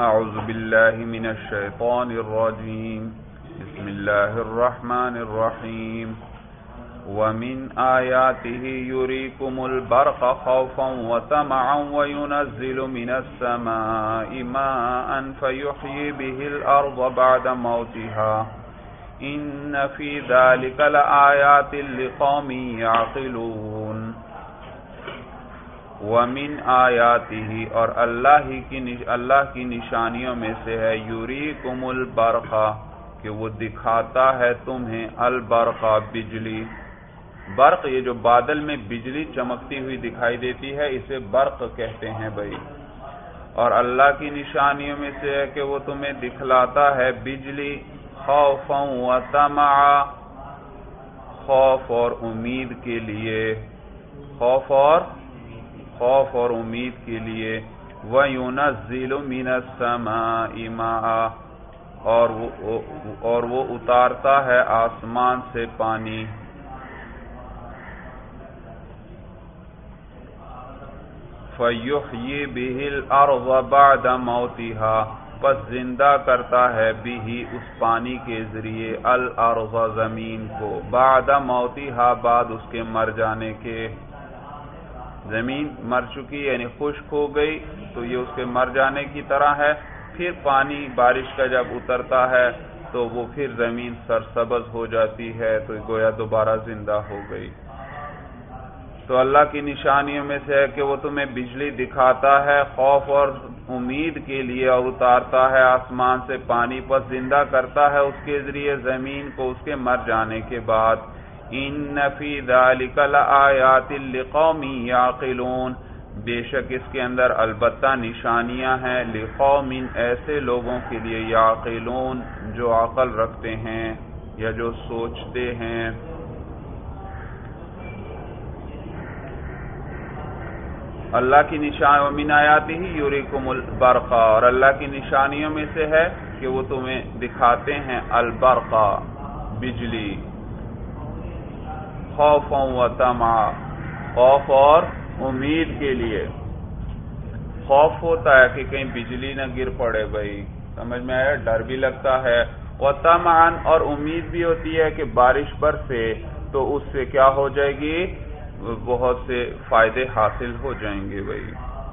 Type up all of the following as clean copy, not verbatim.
اعوذ باللہ من الشیطان الرجیم بسم اللہ الرحمن الرحیم ومن آیاته یریکم البرق خوفا وطمعا وینزل من السماء ماء فیحیی به الارض بعد موتها ان فی ذلک لآیات لقوم یعقلون وَمِنْ آیاتہ اور اللہ کی نشانیوں میں سے ہے یُریکُمُ الْبَرْقَ کہ وہ دکھاتا ہے تمہیں البرق بجلی. برق یہ جو بادل میں بجلی چمکتی ہوئی دکھائی دیتی ہے اسے برق کہتے ہیں بھائی. اور اللہ کی نشانیوں میں سے ہے کہ وہ تمہیں دکھلاتا ہے بجلی خوفا و طمعا خوف اور امید کے لیے خوف اور امید کے لیے وَيُنَزِّلُ مِنَ السَّمَاءِ مَاءً اور وہ اتارتا ہے آسمان سے پانی. فَيُحْيِي بِهِ الْأَرْضَ بَعْدَ مَوْتِهَا پس زندہ کرتا ہے بھی اس پانی کے ذریعے الارض زمین کو بعد موتها بعد اس کے مر جانے کے. زمین مر چکی یعنی خشک ہو گئی تو یہ اس کے مر جانے کی طرح ہے. پھر پانی بارش کا جب اترتا ہے تو وہ پھر زمین سرسبز ہو جاتی ہے تو گویا دوبارہ زندہ ہو گئی. تو اللہ کی نشانیوں میں سے ہے کہ وہ تمہیں بجلی دکھاتا ہے خوف اور امید کے لیے اور اتارتا ہے آسمان سے پانی پس زندہ کرتا ہے اس کے ذریعے زمین کو اس کے مر جانے کے بعد. ان فی ذلک لآیات لقوم یعقلون بے شک اس کے اندر البتہ نشانیاں ہیں لقوم ایسے لوگوں کے لیے یعقلون جو عقل رکھتے ہیں یا جو سوچتے ہیں. اللہ کی نشان ومن آیاتہ یریکم البرق اور اللہ کی نشانیوں میں سے ہے کہ وہ تمہیں دکھاتے ہیں البرق بجلی خوفا و طمعا خوف اور امید کے لیے. خوف ہوتا ہے کہ کہیں بجلی نہ گر پڑے بھائی سمجھ میں آیا ڈر بھی لگتا ہے. وطمعا اور امید بھی ہوتی ہے کہ بارش برسے تو اس سے کیا ہو جائے گی بہت سے فائدے حاصل ہو جائیں گے بھائی.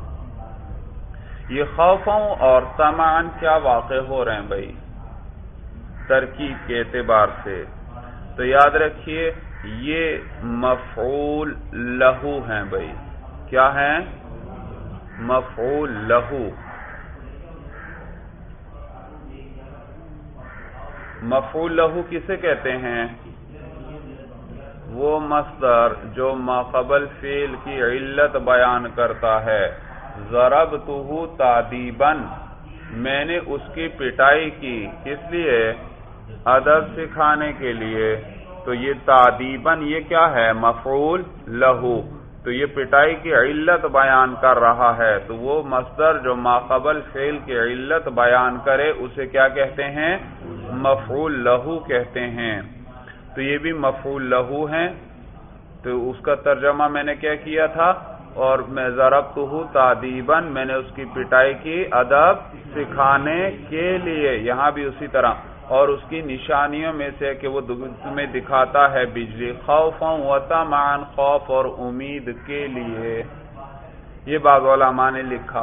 یہ خوفا اور طمعا کیا واقع ہو رہے ہیں بھائی ترکیب کے اعتبار سے تو یاد رکھیے یہ مفعول لہو ہیں بھائی. کیا ہیں مفعول لہو. مفعول لہو کسے کہتے ہیں وہ مصدر جو ما قبل فعل کی علت بیان کرتا ہے. ضربتہ تعدیبا میں نے اس کی پٹائی کی کس لیے ادب سکھانے کے لیے. تو یہ تعدیباً یہ کیا ہے مفعول لہو تو یہ پٹائی کی علت بیان کر رہا ہے. تو وہ مصدر جو ما قبل فعل کی علت بیان کرے اسے کیا کہتے ہیں مفعول لہو کہتے ہیں. تو یہ بھی مفعول لہو ہیں. تو اس کا ترجمہ میں نے کیا کیا تھا اور میں ضربتہ تعدیباً میں نے اس کی پٹائی کی ادب سکھانے کے لیے. یہاں بھی اسی طرح اور اس کی نشانیوں میں سے کہ وہ تمہیں دکھاتا ہے بجلی خوفا و طمعا خوف اور امید کے لیے. یہ بعض علماء نے لکھا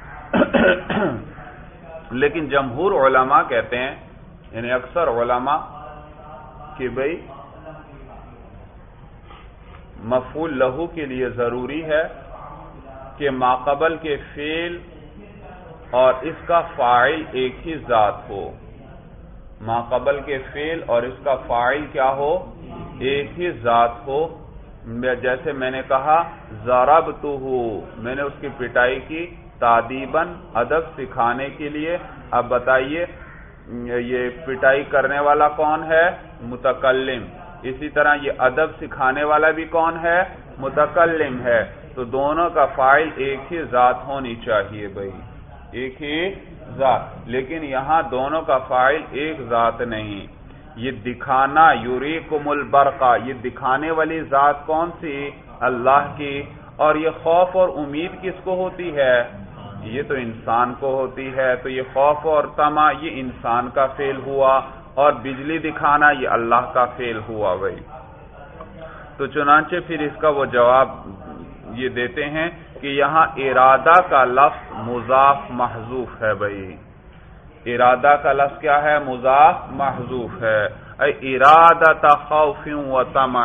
لیکن جمہور علماء کہتے ہیں یعنی اکثر علماء کہ بھئی مفعول لہو کے لیے ضروری ہے کہ ما قبل کے فعل اور اس کا فاعل ایک ہی ذات ہو. ما قبل کے فعل اور اس کا فاعل کیا ہو ایک ہی ذات ہو. جیسے میں نے کہا ضربتہ میں نے اس کی پٹائی کی تعدیباً ادب سکھانے کے لیے. اب بتائیے یہ پٹائی کرنے والا کون ہے متکلم. اسی طرح یہ ادب سکھانے والا بھی کون ہے متکلم ہے. تو دونوں کا فاعل ایک ہی ذات ہونی چاہیے بھائی ایک ہی ذات. لیکن یہاں دونوں کا فاعل ایک ذات نہیں. یہ دکھانا یریکم البرق یہ دکھانے والی ذات کون سی اللہ کی. اور یہ خوف اور امید کس کو ہوتی ہے یہ تو انسان کو ہوتی ہے، تو یہ خوف اور طمع یہ انسان کا فعل ہوا، اور بجلی دکھانا یہ اللہ کا فعل ہوا بھائی۔ تو چنانچہ پھر اس کا وہ جواب یہ دیتے ہیں کہ یہاں ارادہ کا لفظ مضاف محذوف ہے بھائی، ارادہ کا لفظ کیا ہے؟ مضاف محذوف ہے۔ اے ارادۃ خوف و طمع،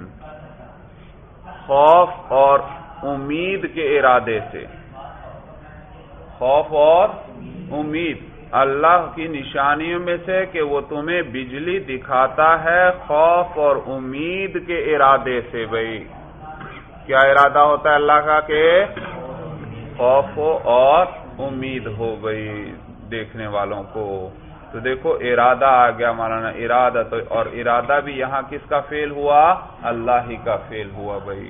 خوف اور امید کے ارادے سے، خوف اور امید اللہ کی نشانیوں میں سے کہ وہ تمہیں بجلی دکھاتا ہے، خوف اور امید کے ارادے سے بھائی۔ کیا ارادہ ہوتا ہے اللہ کا؟ کہ خوف ہو اور امید ہو بھائی دیکھنے والوں کو۔ تو دیکھو ارادہ آ گیا مولانا، ارادہ تو، اور ارادہ بھی یہاں کس کا فعل ہوا؟ اللہ ہی کا فعل ہوا بھائی۔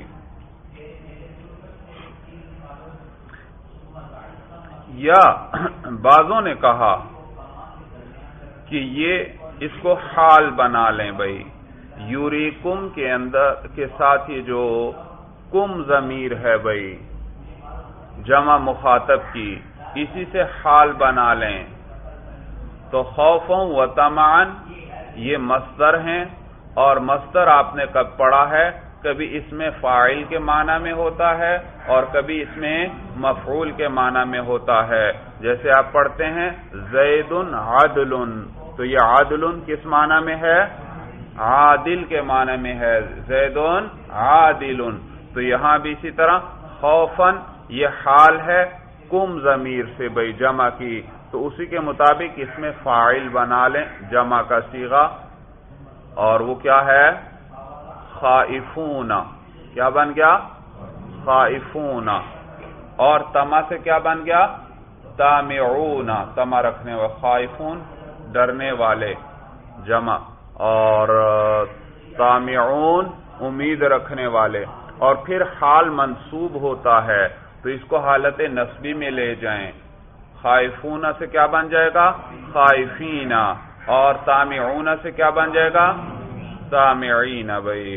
یا بعضوں نے کہا کہ یہ اس کو حال بنا لیں بھائی، یوریکم کے اندر کے ساتھ یہ جو کم ضمیر ہے بھائی جمع مخاطب کی، اسی سے حال بنا لیں تو خوفوں و طمعن یہ مصدر ہیں، اور مصدر آپ نے کب پڑھا ہے؟ کبھی اس میں فاعل کے معنی میں ہوتا ہے اور کبھی اس میں مفعول کے معنی میں ہوتا ہے۔ جیسے آپ پڑھتے ہیں زید عادل، تو یہ عادل کس معنی میں ہے؟ عادل کے معنی میں ہے، زید عادل۔ تو یہاں بھی اسی طرح خوفن یہ حال ہے کم ضمیر سے بھائی جمع کی، تو اسی کے مطابق اس میں فاعل بنا لیں جمع کا صیغہ، اور وہ کیا ہے؟ خائفون۔ کیا بن گیا؟ خائفون۔ اور طمع سے کیا بن گیا؟ طامعون، طمع رکھنے والے، خائفون ڈرنے والے جمع، اور طامعون امید رکھنے والے۔ اور پھر حال منصوب ہوتا ہے تو اس کو حالت نصبی میں لے جائیں، خائفون سے کیا بن جائے گا؟ خائفین، اور طامعون سے کیا بن جائے گا؟ طامعین بھائی۔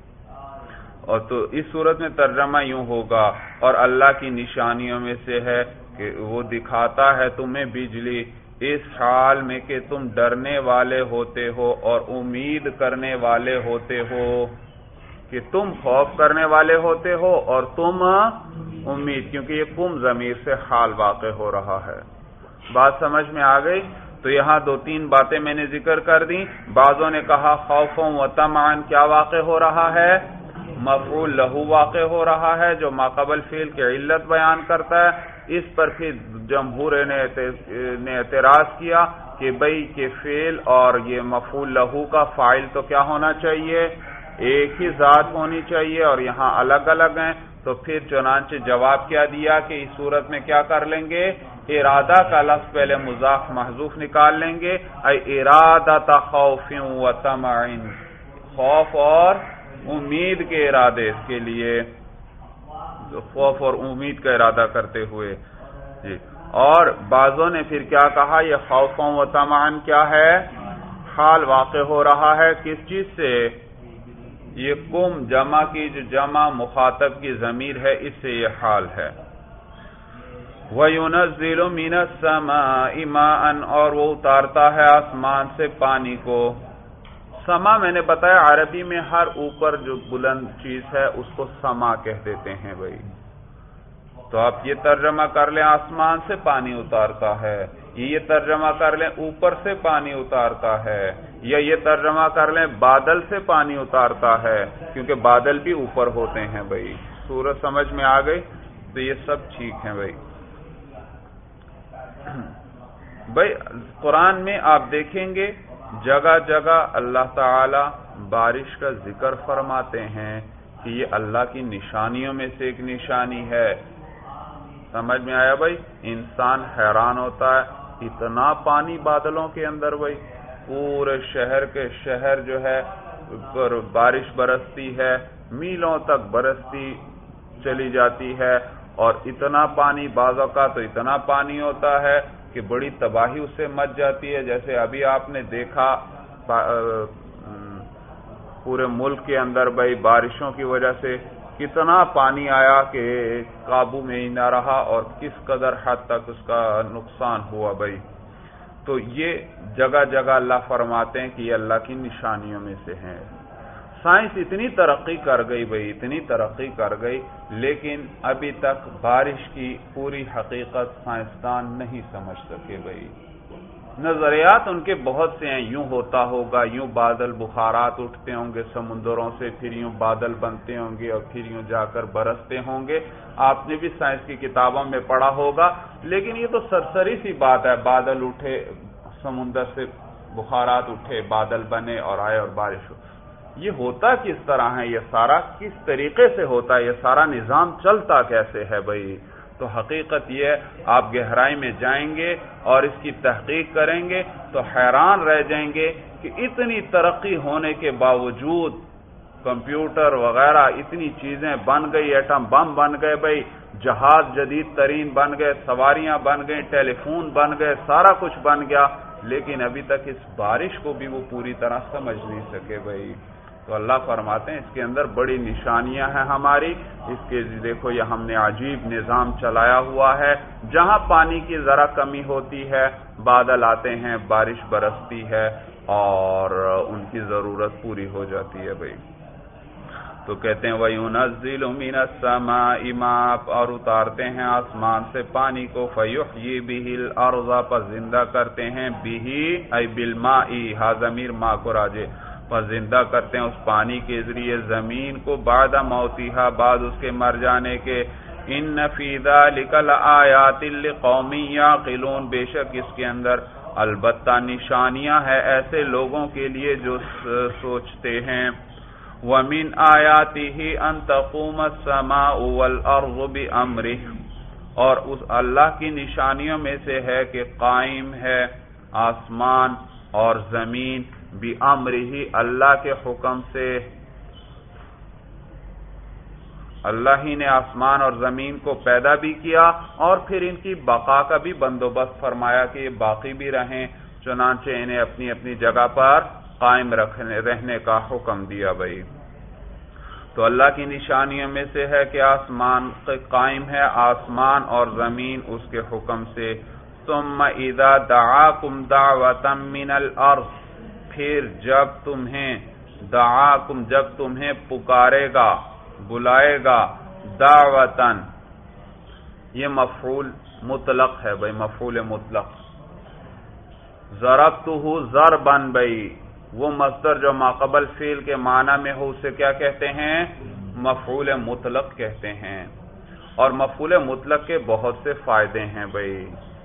اور تو اس صورت میں ترجمہ یوں ہوگا، اور اللہ کی نشانیوں میں سے ہے کہ وہ دکھاتا ہے تمہیں بجلی اس حال میں کہ تم ڈرنے والے ہوتے ہو اور امید کرنے والے ہوتے ہو، کہ تم خوف کرنے والے ہوتے ہو اور تم امید، کیونکہ یہ کم ضمیر سے حال واقع ہو رہا ہے۔ بات سمجھ میں آ گئی؟ تو یہاں دو تین باتیں میں نے ذکر کر دی۔ بعضوں نے کہا خوفوں و طمعن کیا واقع ہو رہا ہے؟ مفعول لہو واقع ہو رہا ہے جو ماقبل فعل کی علت بیان کرتا ہے۔ اس پر پھر جمہور نے اعتراض کیا کہ بھئی کہ فعل اور یہ مفعول لہو کا فاعل تو کیا ہونا چاہیے؟ ایک ہی ذات ہونی چاہیے، اور یہاں الگ الگ ہیں۔ تو پھر چنانچہ جواب کیا دیا کہ اس صورت میں کیا کر لیں گے؟ ارادہ کا لفظ پہلے مضاف محذوف نکال لیں گے، اے ارادۃ خوف و طمع، خوف اور امید کے ارادے کے لیے، خوف اور امید کا ارادہ کرتے ہوئے جی۔ اور بعضوں نے پھر کیا کہا؟ یہ خوفوں و طمعن کیا ہے؟ حال واقع ہو رہا ہے کس چیز سے؟ یہ کم جمع کی جو جمع مخاطب کی ضمیر ہے اس سے یہ حال ہے۔ وَيُنَزِّلُ مِنَ السَّمَاءِ مَاءً، اور وہ اتارتا ہے آسمان سے پانی کو۔ سما میں نے بتایا عربی میں ہر اوپر جو بلند چیز ہے اس کو سما کہہ دیتے ہیں بھائی۔ تو آپ یہ ترجمہ کر لیں آسمان سے پانی اتارتا ہے، یہ ترجمہ کر لیں اوپر سے پانی اتارتا ہے، یا یہ ترجمہ کر لیں بادل سے پانی اتارتا ہے، کیونکہ بادل بھی اوپر ہوتے ہیں بھائی۔ سورج سمجھ میں آ گئی؟ تو یہ سب ٹھیک ہیں بھائی۔ بھائی قرآن میں آپ دیکھیں گے جگہ جگہ اللہ تعالی بارش کا ذکر فرماتے ہیں کہ یہ اللہ کی نشانیوں میں سے ایک نشانی ہے۔ سمجھ میں آیا بھائی؟ انسان حیران ہوتا ہے، اتنا پانی بادلوں کے اندر بھائی، پورے شہر کے شہر جو ہے بارش برستی ہے، میلوں تک برستی چلی جاتی ہے، اور اتنا پانی بعض اوقات تو اتنا پانی ہوتا ہے کہ بڑی تباہی اس سے مچ جاتی ہے۔ جیسے ابھی آپ نے دیکھا پورے ملک کے اندر بھائی بارشوں کی وجہ سے کتنا پانی آیا کہ قابو میں ہی نہ رہا اور کس قدر حد تک اس کا نقصان ہوا بھائی. تو یہ جگہ جگہ اللہ فرماتے ہیں کہ یہ اللہ کی نشانیوں میں سے ہیں. سائنس اتنی ترقی کر گئی بھائی، اتنی ترقی کر گئی، لیکن ابھی تک بارش کی پوری حقیقت سائنسدان نہیں سمجھ سکے بھائی. نظریات ان کے بہت سے ہیں، یوں ہوتا ہوگا، یوں بادل بخارات اٹھتے ہوں گے سمندروں سے، پھر یوں بادل بنتے ہوں گے اور پھر یوں جا کر برستے ہوں گے. آپ نے بھی سائنس کی کتابوں میں پڑھا ہوگا، لیکن یہ تو سرسری سی بات ہے، بادل اٹھے، سمندر سے بخارات اٹھے، بادل بنے اور آئے اور بارش ہو. یہ ہوتا کس طرح ہے، یہ سارا کس طریقے سے ہوتا ہے، یہ سارا نظام چلتا کیسے ہے بھائی؟ تو حقیقت یہ ہے، آپ گہرائی میں جائیں گے اور اس کی تحقیق کریں گے تو حیران رہ جائیں گے کہ اتنی ترقی ہونے کے باوجود کمپیوٹر وغیرہ اتنی چیزیں بن گئی، ایٹم بم بن گئے بھائی، جہاز جدید ترین بن گئے، سواریاں بن گئیں، ٹیلی فون بن گئے، سارا کچھ بن گیا، لیکن ابھی تک اس بارش کو بھی وہ پوری طرح سمجھ نہیں سکے بھائی. تو اللہ فرماتے ہیں اس کے اندر بڑی نشانیاں ہیں ہماری. اس کے دیکھو یہ ہم نے عجیب نظام چلایا ہوا ہے، جہاں پانی کی ذرا کمی ہوتی ہے بادل آتے ہیں، بارش برستی ہے اور ان کی ضرورت پوری ہو جاتی ہے بھائی. تو کہتے ہیں وَيُنَزِّلُ مِنَ السَّمَاءِ مَاءً، اور اتارتے ہیں آسمان سے پانی کو، فَيُحْيِي بِهِ الْأَرْضَ، پس زندہ کرتے ہیں، بِهِ ای بِالْمَاءِ، ہا ضمیر ماء کو راجع، پس زندہ کرتے ہیں اس پانی کے ذریعے زمین کو، بعد موتها، بعد اس کے مر جانے کے. ان فی ذلک لآیات لقوم یعقلون، بے شک اس کے اندر البتہ نشانیاں ہیں ایسے لوگوں کے لیے جو سوچتے ہیں. وَمِنْ آیَاتِهِ أَن تَقُومَ السَّمَاءُ وَالْأَرْضُ بِأَمْرِهِ، اور اس اللہ کی نشانیوں میں سے ہے کہ قائم ہے آسمان اور زمین، بِأَمْرِهِ، اللہ کے حکم سے. اللہ ہی نے آسمان اور زمین کو پیدا بھی کیا اور پھر ان کی بقا کا بھی بندوبست فرمایا کہ یہ باقی بھی رہیں، چنانچہ انہیں اپنی اپنی جگہ پر قائم رہنے کا حکم دیا بھائی. تو اللہ کی نشانیوں میں سے ہے کہ آسمان قائم ہے، آسمان اور زمین اس کے حکم سے. ثم اذا دعاکم دعوة من الارض، پھر جب تمہیں دعاکم، جب تمہیں پکارے گا، بلائے گا، دعوتن، یہ مفعول مطلق ہے بھائی، مفعول مطلق. ضربتہ ضربن بھائی، وہ مصدر جو ماقبل فعل کے معنی میں ہو اسے کیا کہتے ہیں؟ مفعول مطلق کہتے ہیں. اور مفعول مطلق کے بہت سے فائدے ہیں بھائی.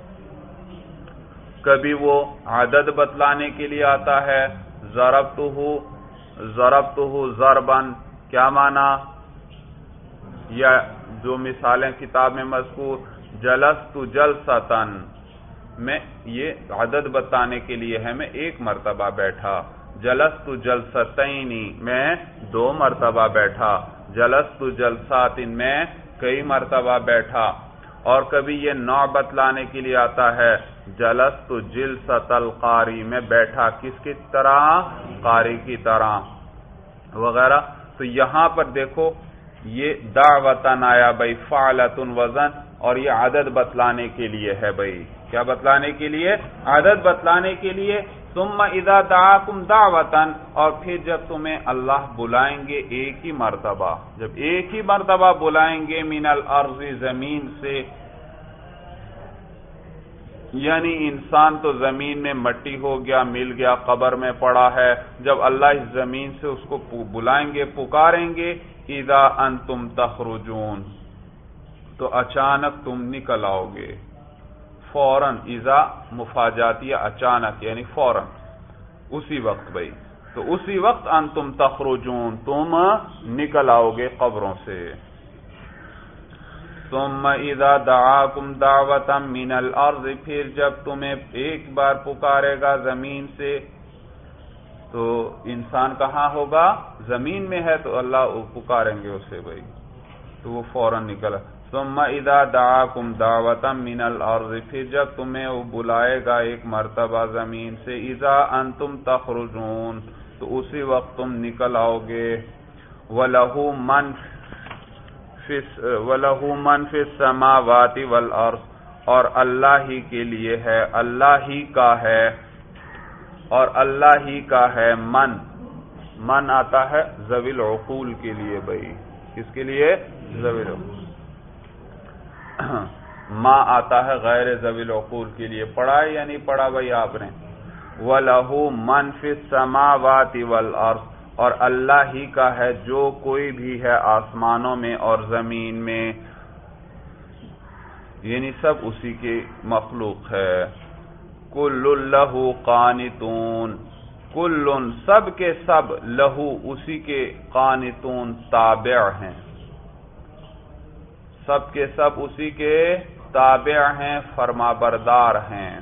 کبھی وہ عدد بتلانے کے لیے آتا ہے، ضربتہ ضربن، کیا معنی؟ یا جو مثالیں کتاب میں مذکور، جلست جلستن، میں یہ عدد بتانے کے لیے ہے، میں ایک مرتبہ بیٹھا. جلست جلستین، میں 2 مرتبہ بیٹھا. جلست جلسات، میں کئی مرتبہ بیٹھا. اور کبھی یہ نوع بتلانے کے لیے آتا ہے، جلست جلست القاری، میں بیٹھا کس کی طرح؟ قاری کی طرح وغیرہ. تو یہاں پر دیکھو یہ دعوتن آیا بھائی، فعلتن وزن، اور یہ عدد بتلانے کے لیے ہے بھائی. کیا بتلانے کے لیے؟ عدد بتلانے کے لیے. ثم اذا دعاکم دعوتن، اور پھر جب تمہیں اللہ بلائیں گے ایک ہی مرتبہ، جب ایک ہی مرتبہ بلائیں گے، من الارض، زمین سے، یعنی انسان تو زمین میں مٹی ہو گیا، مل گیا، قبر میں پڑا ہے. جب اللہ اس زمین سے اس کو بلائیں گے، پکاریں گے، اذا انتم تخرجون، تو اچانک تم نکل آؤ گے. فوراً، اذا مفاجاتیہ، اچانک یعنی فوراً، اسی وقت بھائی. تو اسی وقت انتم تخرجون، تم نکل آؤ گے قبروں سے. ثم اذا دعاکم دعوة من الارض، پھر جب تمہیں ایک بار پکارے گا زمین سے، تو انسان کہاں ہوگا؟ زمین میں ہے، تو اللہ پکاریں گے اسے بھائی، تو وہ فوراً نکلا. ثم اذا دعاکم دعوة من الارض، پھر جب تمہیں وہ بلائے گا ایک مرتبہ زمین سے، اذا انتم تخرجون، تو اسی وقت تم نکل آؤ گے. وَلَهُ مَنْ وَلَهُ مَنْ فِي السَّمَاوَاتِ وَالْأَرْضِ اور اللہ ہی کے لیے ہے، اللہ ہی کا ہے، اور اللہ ہی کا ہے من آتا ہے ذوی العقول کے لیے بھائی، کس کے لیے؟ ذوی العقول۔ ما آتا ہے غیر ذوی العقول کے لیے، پڑھا ہے یا نہیں پڑھا بھائی آپ نے؟ وَلَهُ مَنْ فِي السَّمَاوَاتِ وَالْأَرْضِ اور اللہ ہی کا ہے جو کوئی بھی ہے آسمانوں میں اور زمین میں، یعنی سب اسی کی مخلوق ہے۔ کُلٌّ لَهُ قانتون، کُلٌّ سب کے سب، لہو اسی کے، قانتون تابع ہیں، سب کے سب اسی کے تابع ہیں، فرما بردار ہیں۔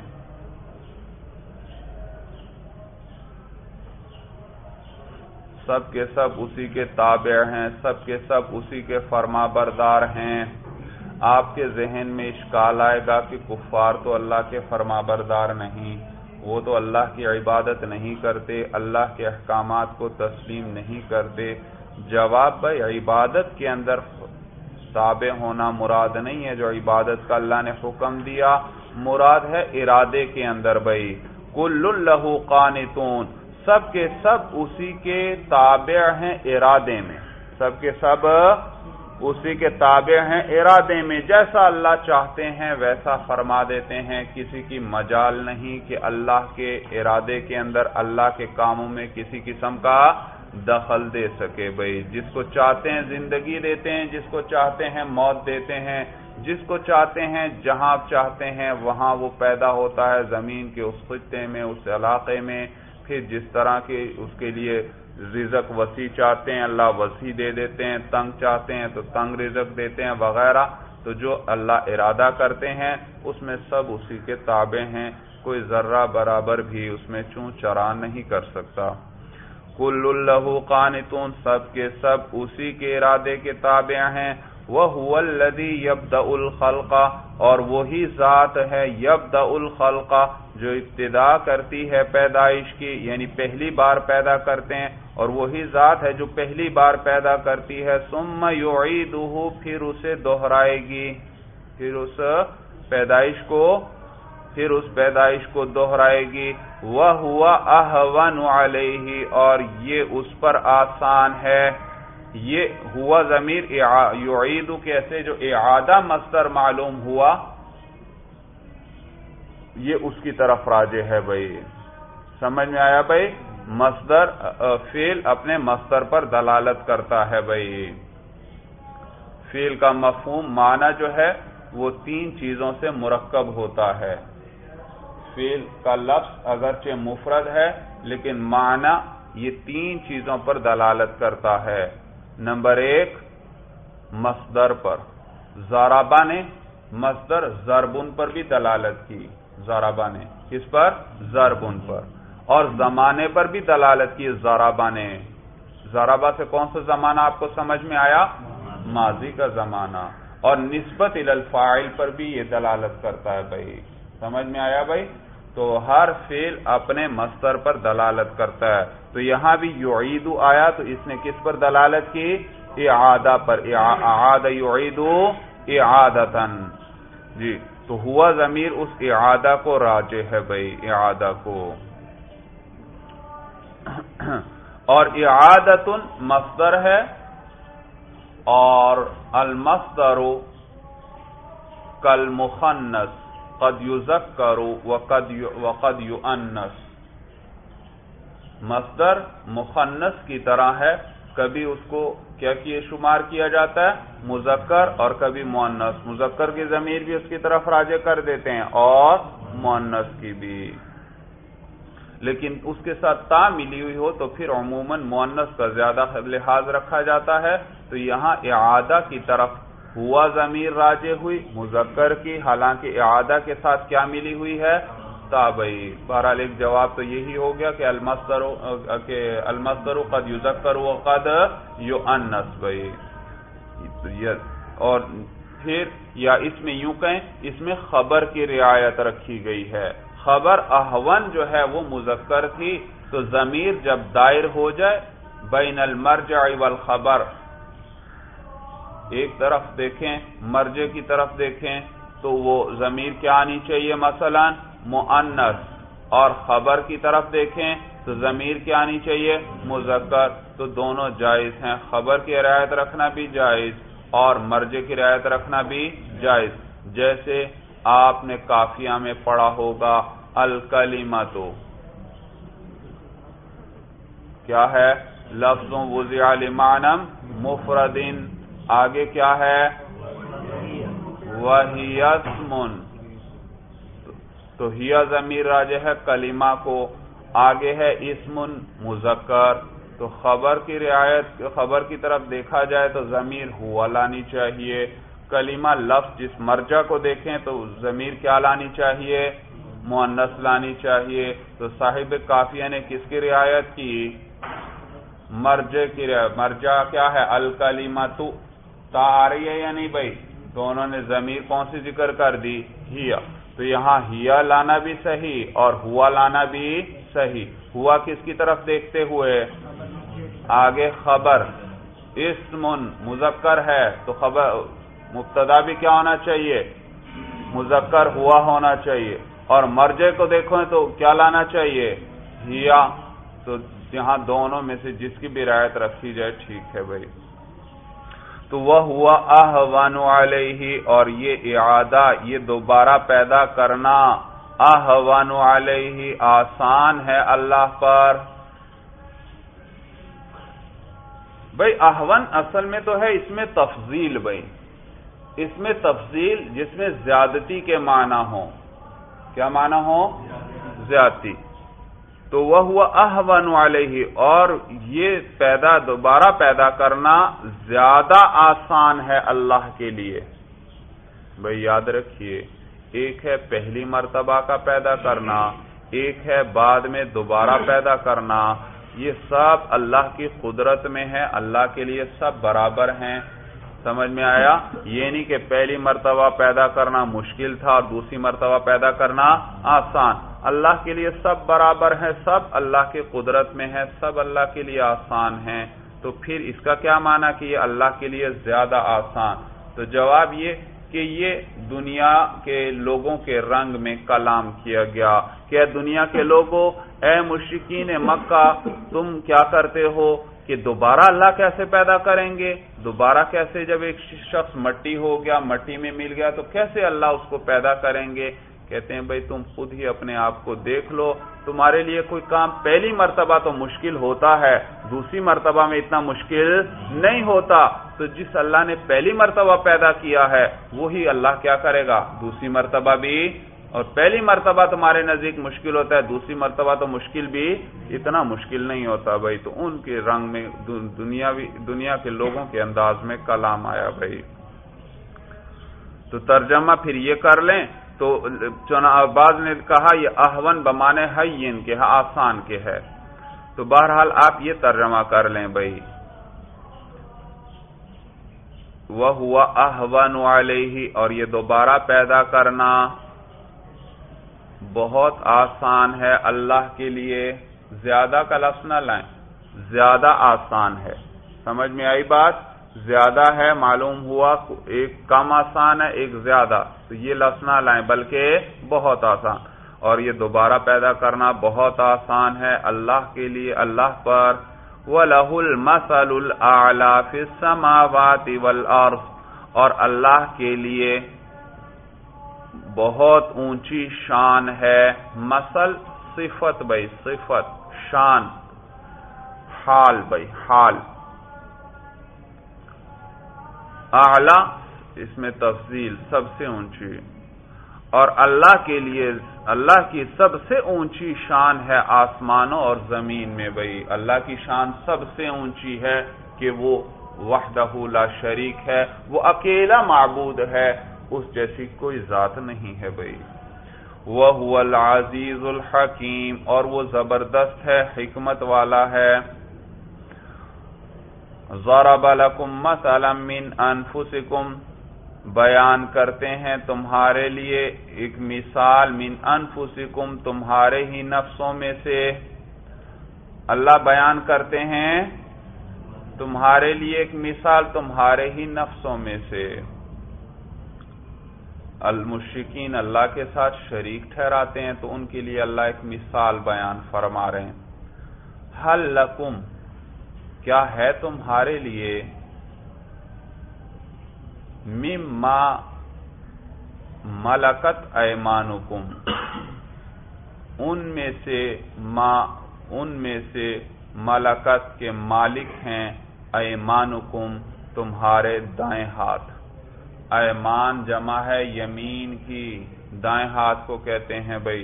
سب کے سب اسی کے تابع ہیں، سب کے سب اسی کے فرما بردار ہیں۔ آپ کے ذہن میں اشکال آئے گا کہ کفار تو اللہ کے فرما بردار نہیں، وہ تو اللہ کی عبادت نہیں کرتے، اللہ کے احکامات کو تسلیم نہیں کرتے۔ جواب بھائی، عبادت کے اندر تابع ہونا مراد نہیں ہے، جو عبادت کا اللہ نے حکم دیا مراد ہے ارادے کے اندر بھائی۔ کُلٌّ لَهُ قانتون، سب کے سب اسی کے تابع ہیں ارادے میں، سب کے سب اسی کے تابع ہیں ارادے میں، جیسا اللہ چاہتے ہیں ویسا فرما دیتے ہیں، کسی کی مجال نہیں کہ اللہ کے ارادے کے اندر اللہ کے کاموں میں کسی قسم کا دخل دے سکے بھائی۔ جس کو چاہتے ہیں زندگی دیتے ہیں، جس کو چاہتے ہیں موت دیتے ہیں، جس کو چاہتے ہیں جہاں چاہتے ہیں وہاں وہ پیدا ہوتا ہے، زمین کے اس خطے میں، اس علاقے میں، پھر جس طرح کے اس کے لیے رزق وسیع چاہتے ہیں اللہ وسیع دے دیتے ہیں، تنگ چاہتے ہیں تو تنگ رزق دیتے ہیں وغیرہ۔ تو جو اللہ ارادہ کرتے ہیں اس میں سب اسی کے تابع ہیں، کوئی ذرہ برابر بھی اس میں چون چرا نہیں کر سکتا۔ کُلٌّ لَهُ قانتون، سب کے سب اسی کے ارادے کے تابع ہیں۔ وَهُوَ الَّذِي يَبْدَأُ الْخَلْقَ اور وہی ذات ہے يَبْدَأُ الْخَلْقَ جو ابتدا کرتی ہے پیدائش کی، یعنی پہلی بار پیدا کرتے ہیں، اور وہی ذات ہے جو پہلی بار پیدا کرتی ہے، ثُمَّ يُعِيدُهُ پھر اسے دوہرائے گی، پھر اس پیدائش کو دوہرائے گی۔ وَهُوَ أَهْوَنُ عَلَيْهِ اور یہ اس پر آسان ہے۔ یہ ہوا ضمیر یعید کیسے، جو اعادہ مصدر معلوم ہوا یہ اس کی طرف راجع ہے بھائی، سمجھ میں آیا بھائی؟ مصدر فعل اپنے مصدر پر دلالت کرتا ہے بھائی۔ فعل کا مفہوم معنی جو ہے وہ تین چیزوں سے مرکب ہوتا ہے۔ فعل کا لفظ اگرچہ مفرد ہے لیکن معنی یہ تین چیزوں پر دلالت کرتا ہے۔ نمبر ایک، مصدر پر، ضربہ نے مصدر ضربن پر بھی دلالت کی، ضربہ نے کس پر؟ ضربن پر، اور زمانے پر بھی دلالت کی ضربہ نے۔ ضربہ سے کون سا زمانہ آپ کو سمجھ میں آیا؟ ماضی کا زمانہ، اور نسبت الی الفاعل پر بھی یہ دلالت کرتا ہے بھائی، سمجھ میں آیا بھائی؟ تو ہر فعل اپنے مصدر پر دلالت کرتا ہے۔ تو یہاں بھی یعید آیا تو اس نے کس پر دلالت کی؟ اعادہ پر، اعاد یعید اعادتن، جی تو ہوا ضمیر اس اعادہ کو راجع ہے بھائی، اعادہ کو۔ اور اعادتن مصدر ہے، اور المصدر کالمخنث قد یذکر وقد یؤنث، مصدر مخنث کی طرح ہے، کبھی اس کو کیا کیے شمار کیا جاتا ہے؟ مذکر، اور کبھی مؤنث، مذکر کی ضمیر بھی اس کی طرف راجع کر دیتے ہیں اور مؤنث کی بھی، لیکن اس کے ساتھ تا ملی ہوئی ہو تو پھر عموماً مؤنث کا زیادہ لحاظ رکھا جاتا ہے۔ تو یہاں اعادہ کی طرف ہوا ضمیر راجع ہوئی مذکر کی، حالانکہ اعادہ کے ساتھ کیا ملی ہوئی ہے؟ تا بھائی۔ بہرحال ایک جواب تو یہی ہو گیا کہ المصدر قد یذکر وقد یؤنث بھائی۔ اور پھر یا اس میں یوں کہیں، اس میں خبر کی رعایت رکھی گئی ہے۔ خبر احون جو ہے وہ مذکر تھی، تو ضمیر جب دائر ہو جائے بین المرجع والخبر، ایک طرف دیکھیں مرجع کی طرف دیکھیں تو وہ ضمیر کیا آنی چاہیے مثلا مؤنث، اور خبر کی طرف دیکھیں تو ضمیر کیا آنی چاہیے مذکر، تو دونوں جائز ہیں، خبر کی رعایت رکھنا بھی جائز اور مرجع کی رعایت رکھنا بھی جائز۔ جیسے آپ نے قافیہ میں پڑھا ہوگا الکلمۃ کیا ہے لفظ وضع لمعنی مفرد، آگے کیا ہے وَهِيَ اسْمٌ، تو ہیا ضمیر راجع ہے کلمہ کو، آگے ہے اسم مذکر، تو خبر کی طرف دیکھا جائے تو ضمیر ہوا لانی چاہیے، کلمہ لفظ جس مرجع کو دیکھیں تو ضمیر کیا لانی چاہیے مؤنث لانی چاہیے۔ تو صاحب قافیہ نے کس کی رعایت کی مرجع کی رعایت، مرجع کیا ہے الکلمۃ، تا آ رہی ہے یا نہیں بھائی، تو انہوں نے ضمیر کون سی ذکر کر دی ہیا، تو یہاں ہیا لانا بھی صحیح اور ہوا لانا بھی صحیح۔ ہوا کس کی طرف دیکھتے ہوئے، آگے خبر اسم مذکر ہے تو خبر مبتدا بھی کیا ہونا چاہیے مذکر ہوا ہونا چاہیے، اور مرجع کو دیکھو تو کیا لانا چاہیے ہیا، تو یہاں دونوں میں سے جس کی بھی رعایت رکھی جائے ٹھیک ہے بھائی۔ تو وہ ہوا اہون علیہ، اور یہ اعادہ یہ دوبارہ پیدا کرنا اہون علیہ آسان ہے اللہ پر۔ بھائی اہون اصل میں تو ہے اس میں تفضیل، بھائی اس میں تفضیل جس میں زیادتی کے معنی ہوں، کیا معنی ہو زیادتی، تو وہ ہوا اہون علیہ، اور یہ دوبارہ پیدا کرنا زیادہ آسان ہے اللہ کے لیے۔ بھئی یاد رکھیے ایک ہے پہلی مرتبہ کا پیدا کرنا، ایک ہے بعد میں دوبارہ پیدا کرنا، یہ سب اللہ کی قدرت میں ہے، اللہ کے لیے سب برابر ہیں۔ سمجھ میں آیا؟ یہ نہیں کہ پہلی مرتبہ پیدا کرنا مشکل تھا اور دوسری مرتبہ پیدا کرنا آسان، اللہ کے لیے سب برابر ہیں، سب اللہ کی قدرت میں ہے، سب اللہ کے لیے آسان ہیں، تو پھر اس کا کیا معنی کہ یہ اللہ کے لیے زیادہ آسان؟ تو جواب یہ کہ یہ دنیا کے لوگوں کے رنگ میں کلام کیا گیا کہ دنیا کے لوگوں، اے مشرکین مکہ تم کیا کرتے ہو کہ دوبارہ اللہ کیسے پیدا کریں گے؟ دوبارہ کیسے؟ جب ایک شخص مٹی ہو گیا، مٹی میں مل گیا، تو کیسے اللہ اس کو پیدا کریں گے؟ کہتے ہیں بھئی تم خود ہی اپنے آپ کو دیکھ لو، تمہارے لیے کوئی کام پہلی مرتبہ تو مشکل ہوتا ہے، دوسری مرتبہ میں اتنا مشکل نہیں ہوتا، تو جس اللہ نے پہلی مرتبہ پیدا کیا ہے وہی اللہ کیا کرے گا دوسری مرتبہ بھی، اور پہلی مرتبہ تمہارے نزدیک مشکل ہوتا ہے، دوسری مرتبہ تو مشکل بھی اتنا مشکل نہیں ہوتا بھائی۔ تو ان کے رنگ میں دنیا کے لوگوں کے انداز میں کلام آیا بھائی۔ تو ترجمہ پھر یہ کر لیں، تو بعض نے کہا یہ اہون بمانے ہین کے ہے، آسان کے ہے، تو بہرحال آپ یہ ترجمہ کر لیں بھائی، وَهُوَ أَهْوَنُ عَلَيْهِ، اور یہ دوبارہ پیدا کرنا بہت آسان ہے اللہ کے لیے، زیادہ کا لفظ نہ لائیں، زیادہ آسان ہے، سمجھ میں آئی بات؟ زیادہ ہے معلوم ہوا ایک کم آسان ہے ایک زیادہ، تو یہ لفظ نہ لائیں بلکہ بہت آسان، اور یہ دوبارہ پیدا کرنا بہت آسان ہے اللہ کے لیے، اللہ پر۔ وَلَهُ الْمَثَلُ الْأَعْلَى فِي السَّمَاوَاتِ وَالْأَرْضِ، اور اللہ کے لیے بہت اونچی شان ہے، مثل صفت بھائی، صفت شان حال بھائی، حال اعلی اس میں تفضیل سب سے اونچی، اور اللہ کے لیے اللہ کی سب سے اونچی شان ہے آسمانوں اور زمین میں بھائی، اللہ کی شان سب سے اونچی ہے کہ وہ وحدہ لا شریک ہے، وہ اکیلا معبود ہے، اس جیسی کوئی ذات نہیں ہے بھائی۔ وَهُوَ الْعَزِيزُ الْحَكِيمُ، اور وہ زبردست ہے، حکمت والا ہے۔ ضَرَبَ لَكُم مَّثَلًا مِّنْ أَنفُسِكُمْ، بیان کرتے ہیں تمہارے لیے ایک مثال، من انفسکم تمہارے ہی نفسوں میں سے، اللہ بیان کرتے ہیں تمہارے لیے ایک مثال تمہارے ہی نفسوں میں سے المشرکین اللہ کے ساتھ شریک ٹھہراتے ہیں تو ان کے لیے اللہ ایک مثال بیان فرما رہے ہیں۔ حل لکم کیا ہے تمہارے لیے مما ملکت ایمانکم ان میں سے ملکت کے مالک ہیں ایمانکم تمہارے دائیں ہاتھ۔ ایمان جمع ہے یمین کی، دائیں ہاتھ کو کہتے ہیں بھائی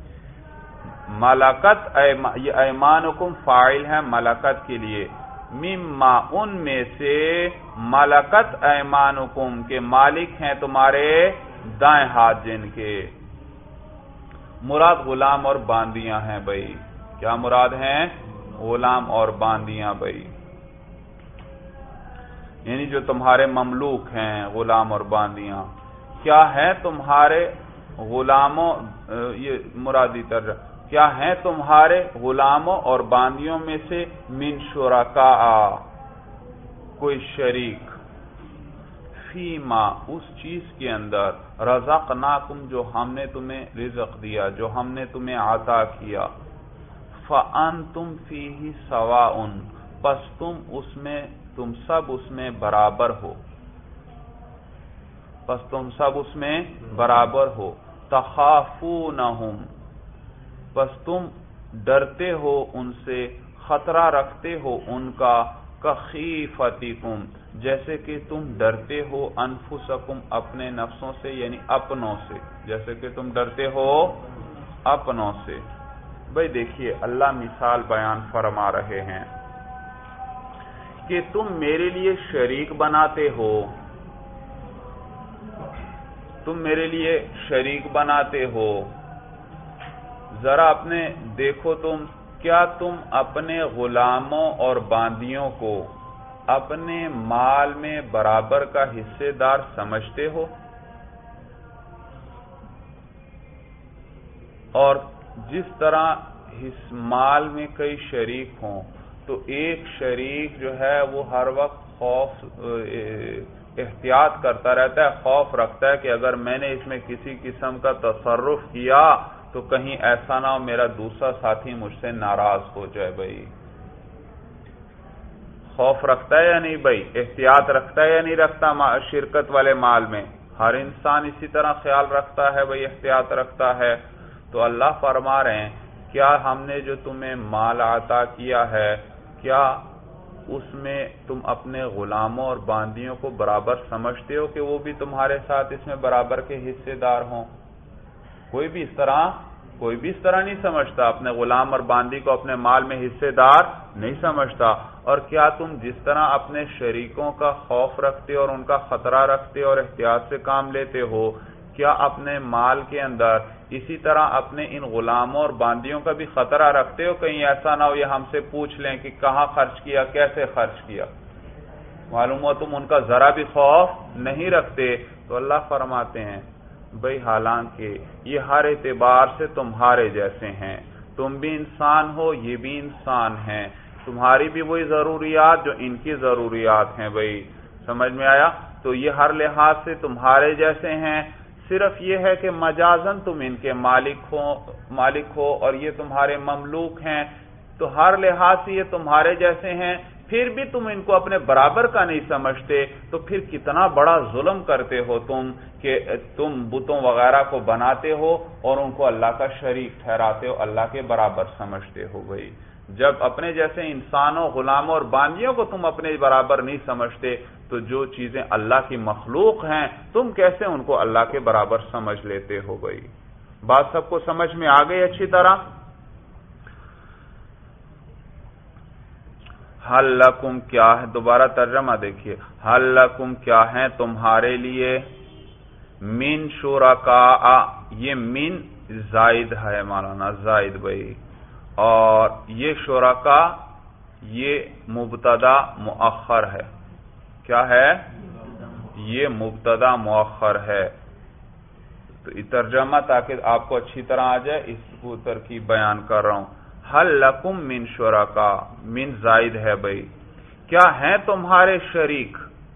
ملکت یہ ایمانکم فاعل ہے ملکت کے لیے، مما ان میں سے ملکت ایمانکم کے مالک ہیں تمہارے دائیں ہاتھ جن کے، مراد غلام اور باندیاں ہیں بھائی۔ کیا مراد ہیں؟ غلام اور باندیاں بھائی، یعنی جو تمہارے مملوک ہیں غلام اور باندیاں۔ کیا ہے تمہارے غلاموں، یہ مرادی ترجمہ، کیا ہیں تمہارے غلاموں اور باندیوں میں سے من شرکاء کوئی شریک، فیما اس چیز کے اندر، رزقناکم جو ہم نے تمہیں رزق دیا، جو ہم نے تمہیں عطا کیا، فانتم فیہ سواء پس تم سب اس میں برابر ہو، تخافونہم پس تم ڈرتے ہو ان سے، خطرہ رکھتے ہو ان کا، کخیفتکم جیسے کہ تم ڈرتے ہو، انفسکم اپنے نفسوں سے یعنی اپنوں سے، جیسے کہ تم ڈرتے ہو اپنوں سے۔ بھئی دیکھیے اللہ مثال بیان فرما رہے ہیں کہ تم میرے لیے شریک بناتے ہو، ذرا اپنے دیکھو کیا تم اپنے غلاموں اور باندیوں کو اپنے مال میں برابر کا حصے دار سمجھتے ہو؟ اور جس طرح مال میں کئی شریک ہوں تو ایک شریک جو ہے وہ ہر وقت احتیاط کرتا رہتا ہے، خوف رکھتا ہے کہ اگر میں نے اس میں کسی قسم کا تصرف کیا تو کہیں ایسا نہ ہو میرا دوسرا ساتھی مجھ سے ناراض ہو جائے۔ بھائی خوف رکھتا ہے یا نہیں بھائی؟ احتیاط رکھتا ہے یا نہیں رکھتا؟ شرکت والے مال میں ہر انسان اسی طرح خیال رکھتا ہے بھائی، احتیاط رکھتا ہے۔ تو اللہ فرما رہے ہیں کیا ہم نے جو تمہیں مال عطا کیا ہے کیا اس میں تم اپنے غلاموں اور باندیوں کو برابر سمجھتے ہو کہ وہ بھی تمہارے ساتھ اس میں برابر کے حصے دار ہوں؟ کوئی بھی اس طرح نہیں سمجھتا، اپنے غلام اور باندی کو اپنے مال میں حصے دار نہیں سمجھتا۔ اور کیا تم جس طرح اپنے شریکوں کا خوف رکھتے اور ان کا خطرہ رکھتے اور احتیاط سے کام لیتے ہو، کیا اپنے مال کے اندر اسی طرح اپنے ان غلاموں اور باندیوں کا بھی خطرہ رکھتے ہو؟ کہیں ایسا نہ ہو یہ ہم سے پوچھ لیں کہ کہاں خرچ کیا، کیسے خرچ کیا، معلوم ہو تم ان کا ذرا بھی خوف نہیں رکھتے۔ تو اللہ فرماتے ہیں بھئی حالانکہ یہ ہر اعتبار سے تمہارے جیسے ہیں، تم بھی انسان ہو یہ بھی انسان ہیں، تمہاری بھی وہی ضروریات جو ان کی ضروریات ہیں۔ بھئی سمجھ میں آیا؟ تو یہ ہر لحاظ سے تمہارے جیسے ہیں، صرف یہ ہے کہ مجازن تم ان کے مالک ہو اور یہ تمہارے مملوک ہیں، تو ہر لحاظ سے یہ تمہارے جیسے ہیں، پھر بھی تم ان کو اپنے برابر کا نہیں سمجھتے، تو پھر کتنا بڑا ظلم کرتے ہو تم کہ تم بتوں وغیرہ کو بناتے ہو اور ان کو اللہ کا شریک ٹھہراتے ہو، اللہ کے برابر سمجھتے ہو۔ بھائی جب اپنے جیسے انسانوں، غلاموں اور باندیوں کو تم اپنے برابر نہیں سمجھتے تو جو چیزیں اللہ کی مخلوق ہیں تم کیسے ان کو اللہ کے برابر سمجھ لیتے ہو؟ بھائی بات سب کو سمجھ میں آ گئی اچھی طرح؟ حل لکم کیا ہے، دوبارہ ترجمہ دیکھیے، حل لکم کیا ہے تمہارے لیے، من شرکاء یہ من زائد ہے مولانا، زائد بھائی، اور یہ شرکاء یہ مبتدا مؤخر ہے۔ کیا ہے؟ یہ مبتدا مؤخر ہے۔ تو ترجمہ تاکہ آپ کو اچھی طرح آ جائے اس کو ترکیب بیان کر رہا ہوں۔ حل لکم من شرکاء، من زائد ہے بھائی، کیا ہیں تمہارے شریک؟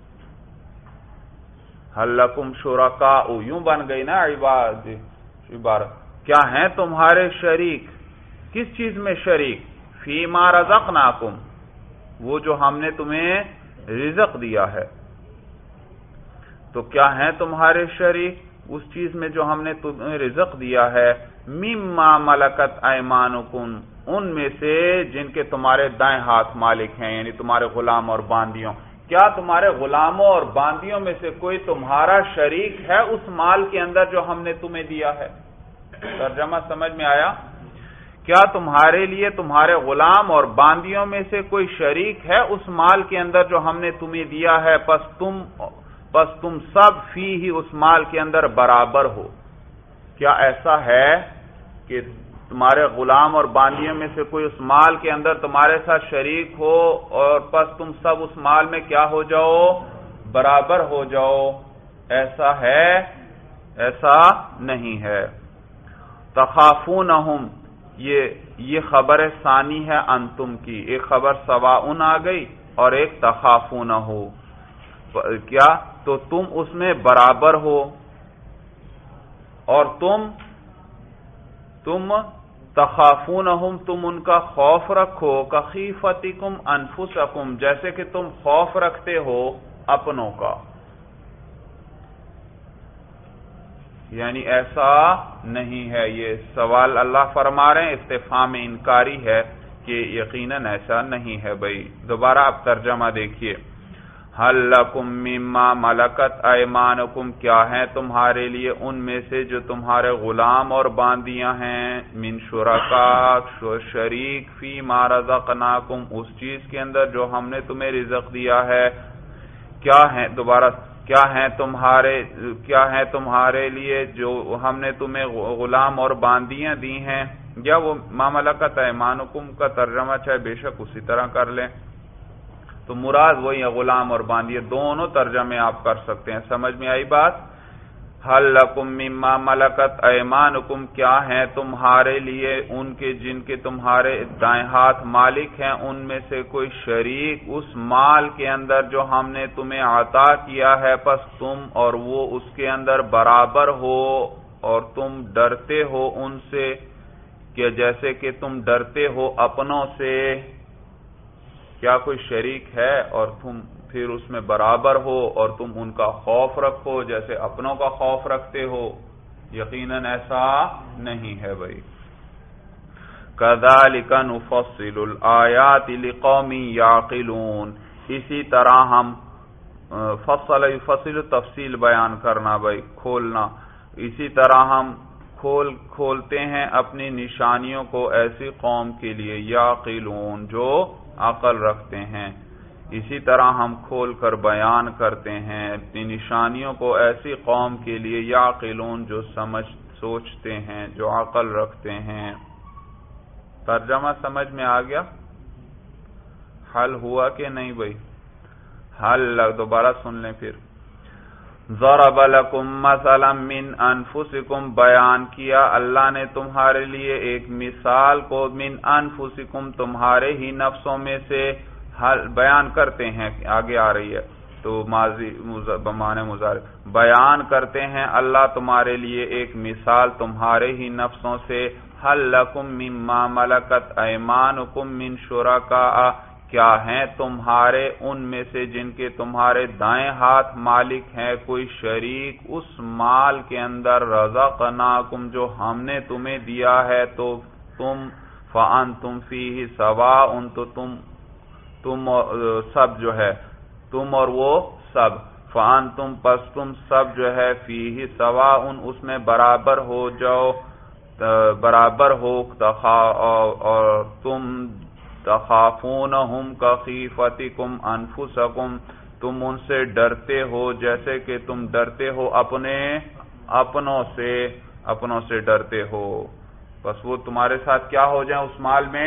حل لکم شرکاء، یوں بن گئی نا عبارت، کیا ہیں تمہارے شریک؟ کس چیز میں شریک؟ فیما رزقناکم، وہ جو ہم نے تمہیں رزق دیا ہے. تو کیا ہیں تمہارے شریک اس چیز میں جو ہم نے تمہیں رزق دیا ہے؟ مما ملکت ایمانکم، ان میں سے جن کے تمہارے دائیں ہاتھ مالک ہیں، یعنی تمہارے غلام اور باندیوں. کیا تمہارے غلاموں اور باندیوں میں سے کوئی تمہارا شریک ہے اس مال کے اندر جو ہم نے تمہیں دیا ہے؟ ترجمہ سمجھ میں آیا؟ کیا تمہارے لیے تمہارے غلام اور باندیوں میں سے کوئی شریک ہے اس مال کے اندر جو ہم نے تمہیں دیا ہے؟ پس تم سب فی ہی اس مال کے اندر برابر ہو. کیا ایسا ہے کہ تمہارے غلام اور باندیوں میں سے کوئی اس مال کے اندر تمہارے ساتھ شریک ہو اور پس تم سب اس مال میں کیا ہو جاؤ؟ برابر ہو جاؤ؟ ایسا ہے؟ ایسا نہیں ہے. تخافونہم، یہ خبر ثانی ہے انتم کی. ایک خبر سواء آ گئی اور ایک تخافونہ. کیا تو تم اس میں برابر ہو اور تم تخافونہم، تم ان کا خوف رکھو. کخیفتکم انفسکم، جیسے کہ تم خوف رکھتے ہو اپنوں کا. یعنی ایسا نہیں ہے. یہ سوال اللہ فرما رہے ہیں، استفہام انکاری ہے کہ یقیناً ایسا نہیں ہے. بھائی دوبارہ آپ ترجمہ دیکھیے. حل لکم مما ملکت ایمانکم، کیا ہیں تمہارے لیے ان میں سے جو تمہارے غلام اور باندیاں ہیں، من شرکاء، شریک، فی ما رزقناکم، اس چیز کے اندر جو ہم نے تمہیں رزق دیا ہے. کیا ہیں دوبارہ، کیا ہیں تمہارے لیے جو ہم نے تمہیں غلام اور باندیاں دی ہیں، یا وہ ما ملکت ایمانکم کا ترجمہ چاہے بے شک اسی طرح کر لیں، تو مراد وہی ہے غلام اور باندیے. دونوں ترجمے آپ کر سکتے ہیں. سمجھ میں آئی بات؟ حل لکم مما ملکت ایمانکم، کیا ہیں تمہارے لیے ان کے جن کے تمہارے دائیں ہاتھ مالک ہیں، ان میں سے کوئی شریک اس مال کے اندر جو ہم نے تمہیں عطا کیا ہے، پس تم اور وہ اس کے اندر برابر ہو اور تم ڈرتے ہو ان سے کہ جیسے کہ تم ڈرتے ہو اپنوں سے. کیا کوئی شریک ہے اور تم پھر اس میں برابر ہو اور تم ان کا خوف رکھو جیسے اپنوں کا خوف رکھتے ہو؟ یقیناً ایسا نہیں ہے. بھائی کذالک نفصل الآیات لقوم یعقلون، اسی طرح ہم فصل تفصیل بیان کرنا، بھائی کھولنا. اسی طرح ہم کھولتے ہیں اپنی نشانیوں کو ایسی قوم کے لیے، یعقلون، جو عقل رکھتے ہیں. اسی طرح ہم کھول کر بیان کرتے ہیں اپنی نشانیوں کو ایسی قوم کے لیے، یعقلون، جو سوچتے ہیں، جو عقل رکھتے ہیں. ترجمہ سمجھ میں آ گیا؟ حل ہوا کہ نہیں بھائی؟ حل دوبارہ سن لیں پھر. ضرب لکم مثلا من انفسکم، بیان کیا اللہ نے تمہارے لیے ایک مثال کو، من انفسکم، تمہارے ہی نفسوں میں سے. بیان کرتے ہیں آگے آ رہی ہے تو ماضی بمعنی مضارع، بیان کرتے ہیں اللہ تمہارے لیے ایک مثال تمہارے ہی نفسوں سے. حل لکم مما ملکت ایمانکم من شرکاء، کیا ہیں تمہارے ان میں سے جن کے تمہارے دائیں ہاتھ مالک ہیں کوئی شریک اس مال کے اندر، رزقناکم، جو ہم نے تمہیں دیا ہے، تو تم فانتم فیہ سواء، تو تم سب جو ہے، تم اور وہ سب، فانتم، پس تم سب جو ہے، فیہ سواء، اس میں برابر ہو جاؤ، برابر ہو. اور تم تخافونہم کخیفتکم انفسکم، تم ان سے ڈرتے ہو جیسے کہ تم ڈرتے ہو اپنوں سے ڈرتے ہو. بس وہ تمہارے ساتھ کیا ہو جائیں اس مال میں؟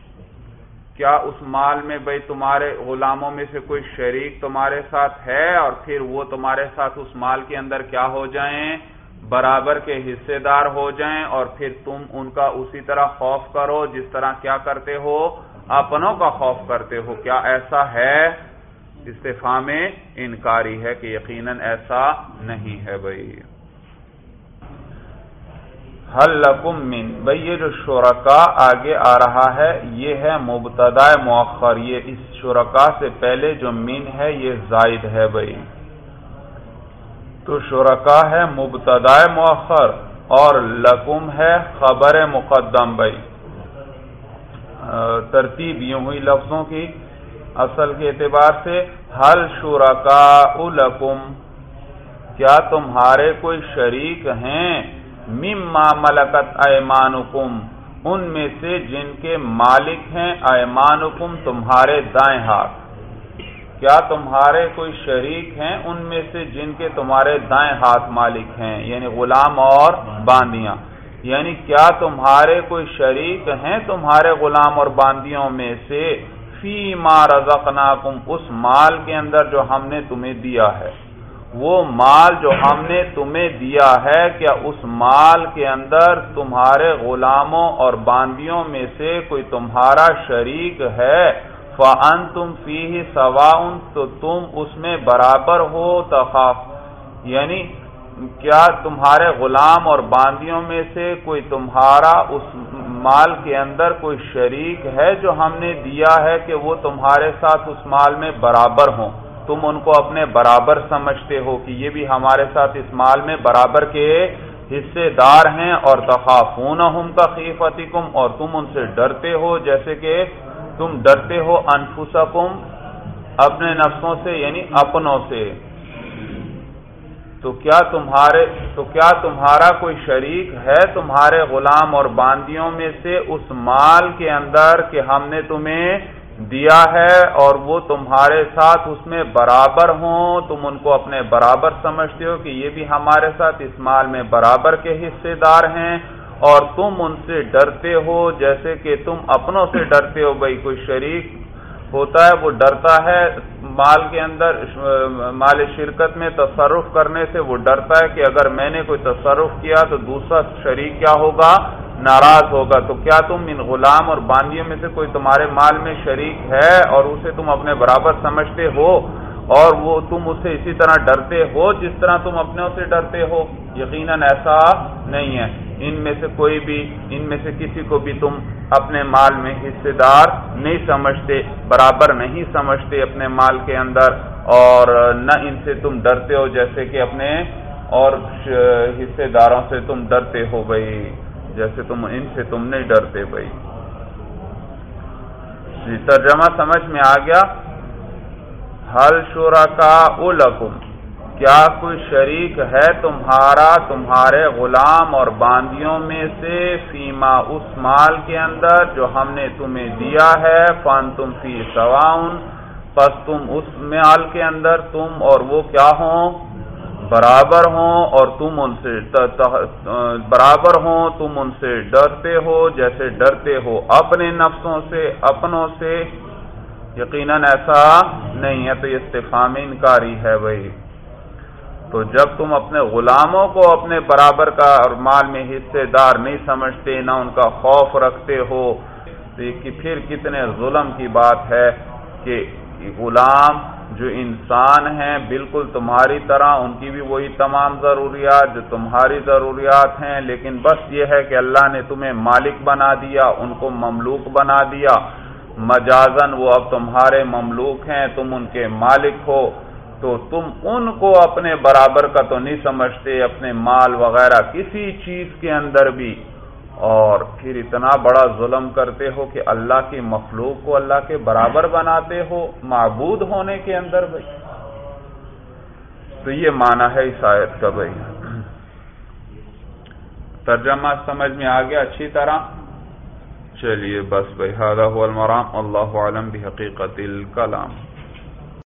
کیا اس مال میں بھئی تمہارے غلاموں میں سے کوئی شریک تمہارے ساتھ ہے اور پھر وہ تمہارے ساتھ اس مال کے اندر کیا ہو جائیں؟ برابر کے حصے دار ہو جائیں، اور پھر تم ان کا اسی طرح خوف کرو جس طرح کیا کرتے ہو اپنوں کا خوف کرتے ہو، کیا ایسا ہے؟ استفہام انکاری ہے کہ یقیناً ایسا نہیں ہے بھائی۔ حل لکم من، بھائی یہ جو شرکاء آگے آ رہا ہے یہ ہے مبتدا مؤخر، یہ اس شرکاء سے پہلے جو من ہے یہ زائد ہے بھائی، تو شرکاء ہے مبتدا مؤخر اور لکم ہے خبر مقدم بھائی۔ ترتیب یوں ہوئی لفظوں کی اصل کے اعتبار سے، حل شرکاء لکم، کیا تمہارے کوئی شریک ہیں، مما ملکت ایمانکم، ان میں سے جن کے مالک ہیں ایمانکم تمہارے دائیں ہاتھ، کیا تمہارے کوئی شریک ہیں ان میں سے جن کے تمہارے دائیں ہاتھ مالک ہیں، یعنی غلام اور باندیاں، یعنی کیا تمہارے کوئی شریک ہیں تمہارے غلام اور باندیوں میں سے، فی ما رزقناکم، اس مال کے اندر جو ہم نے تمہیں دیا ہے، وہ مال جو ہم نے تمہیں دیا ہے کیا اس مال کے اندر تمہارے غلاموں اور باندیوں میں سے کوئی تمہارا شریک ہے، فَأَنْتُمْ فِيهِ سَوَاءٌ، تو تم اس میں برابر ہو، تخاف، یعنی کیا تمہارے غلام اور باندیوں میں سے کوئی تمہارا اس مال کے اندر کوئی شریک ہے جو ہم نے دیا ہے کہ وہ تمہارے ساتھ اس مال میں برابر ہوں، تم ان کو اپنے برابر سمجھتے ہو کہ یہ بھی ہمارے ساتھ اس مال میں برابر کے حصے دار ہیں، اور تخافونہم کخیفتکم، اور تم ان سے ڈرتے ہو جیسے کہ تم ڈرتے ہو انفسکم، اپنے نفسوں سے یعنی اپنوں سے، تو کیا تمہارا کوئی شریک ہے تمہارے غلام اور باندیوں میں سے اس مال کے اندر کہ ہم نے تمہیں دیا ہے اور وہ تمہارے ساتھ اس میں برابر ہوں، تم ان کو اپنے برابر سمجھتے ہو کہ یہ بھی ہمارے ساتھ اس مال میں برابر کے حصے دار ہیں، اور تم ان سے ڈرتے ہو جیسے کہ تم اپنوں سے ڈرتے ہو۔ بھائی کوئی شریک ہوتا ہے وہ ڈرتا ہے مال کے اندر، مال شرکت میں تصرف کرنے سے وہ ڈرتا ہے کہ اگر میں نے کوئی تصرف کیا تو دوسرا شریک کیا ہوگا، ناراض ہوگا، تو کیا تم ان غلام اور باندیوں میں سے کوئی تمہارے مال میں شریک ہے اور اسے تم اپنے برابر سمجھتے ہو اور وہ تم اسے اسی طرح ڈرتے ہو جس طرح تم اپنے سے ڈرتے ہو؟ یقیناً ایسا نہیں ہے، ان میں سے کسی کو بھی تم اپنے مال میں حصے دار نہیں سمجھتے، برابر نہیں سمجھتے اپنے مال کے اندر، اور نہ ان سے تم ڈرتے ہو جیسے کہ اپنے اور حصے داروں سے تم ڈرتے ہو بھائی، جیسے تم ان سے تم نہیں ڈرتے بھائی۔ ترجمہ سمجھ میں آ گیا؟ حل شرکاء لکم، کیا کوئی شریک ہے تمہارے غلام اور باندیوں میں سے، فیما اس مال کے اندر جو ہم نے تمہیں دیا ہے، فانتم فی سواء، پس تم اس مال کے اندر تم اور وہ کیا ہوں، برابر ہوں، اور تم ان سے برابر ہوں، تم ان سے ڈرتے ہو جیسے ڈرتے ہو اپنے نفسوں سے، اپنوں سے؟ یقیناً ایسا نہیں ہے، تو یہ استفہام انکاری ہے بھائی۔ تو جب تم اپنے غلاموں کو اپنے برابر کا اور مال میں حصے دار نہیں سمجھتے، نہ ان کا خوف رکھتے ہو، تو یہ پھر کتنے ظلم کی بات ہے کہ غلام جو انسان ہیں بالکل تمہاری طرح، ان کی بھی وہی تمام ضروریات جو تمہاری ضروریات ہیں، لیکن بس یہ ہے کہ اللہ نے تمہیں مالک بنا دیا، ان کو مملوک بنا دیا، مجازن وہ اب تمہارے مملوک ہیں، تم ان کے مالک ہو، تو تم ان کو اپنے برابر کا تو نہیں سمجھتے اپنے مال وغیرہ کسی چیز کے اندر بھی، اور پھر اتنا بڑا ظلم کرتے ہو کہ اللہ کی مخلوق کو اللہ کے برابر بناتے ہو معبود ہونے کے اندر بھائی۔ تو یہ معنی ہے اس آیت کا بھائی۔ ترجمہ سمجھ میں آ گیا اچھی طرح؟ چلیے بس بھائی، ھذا ھو المرام، اللہ اعلم بحقیقت الکلام۔